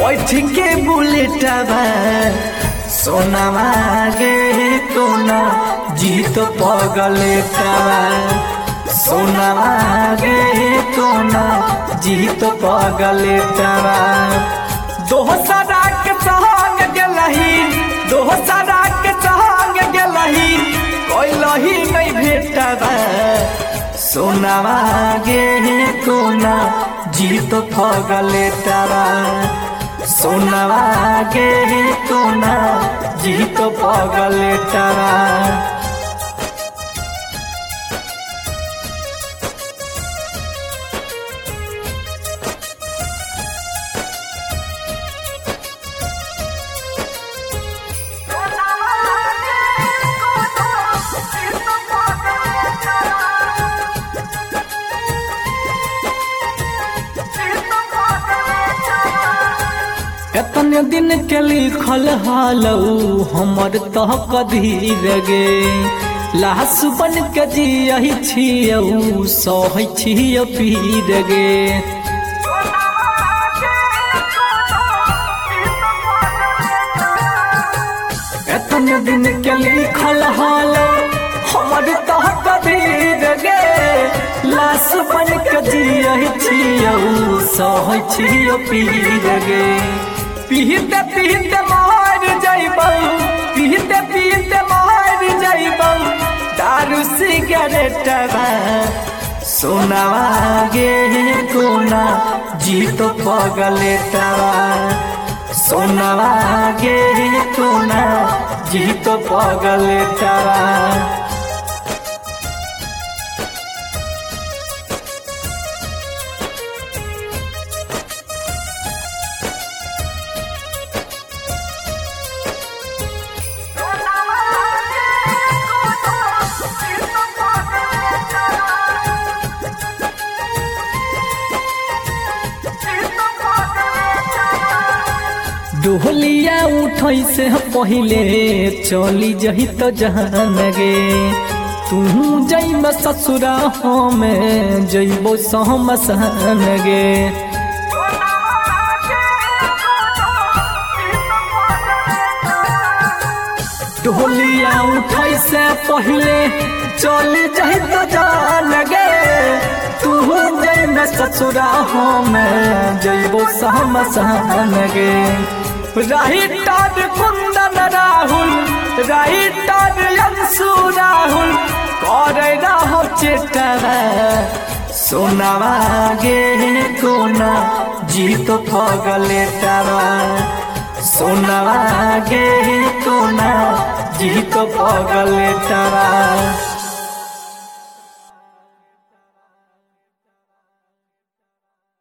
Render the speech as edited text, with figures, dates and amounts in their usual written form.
बैठ के बुलेटवा सोनावा गे कोना जीत पगलेटवा सोनावा गे कोना जीत पगलेटवा दोहसरा के संग गेलही दोहसरा के संग गेलही कोइलही नहीं भेटवा सोनावा गे कोना जीत पगलेटवा सोनावा गे कोना जीत पगलेटवा कतने दिन के लिखल हालऊ हमर तह कधीर गे लाश बन के जियही छियऊ सहै छिय पीर गे कतने दिन के लिखल हालऊ हमर तह कधीर गे लाश बन के जियही छियऊ सहै छिय पीर गे पीते पीते मार जाइबौ पीते पीते मार जाइबौ दारू सिगरेटवा सोनावा गे कोना जीत पगलेटवा सोनावा गे कोना जीत पगलेटवा डोलिया उठै से पहिले चली जही तो जहान गे तू जइब ससुरा हमें जइबो सहमसान गे डोलिया उठै से पहिले चली जही तो जहान गे तू जइब ससुरा हमें जइबो सहमसान गे राइटर कुंदन राहुल राइटर अंशु राहुल करे रहो चेटवा सोनावा गे कोना जीत पगलेटवा सोनावा गे कोना जीत पगलेटवा।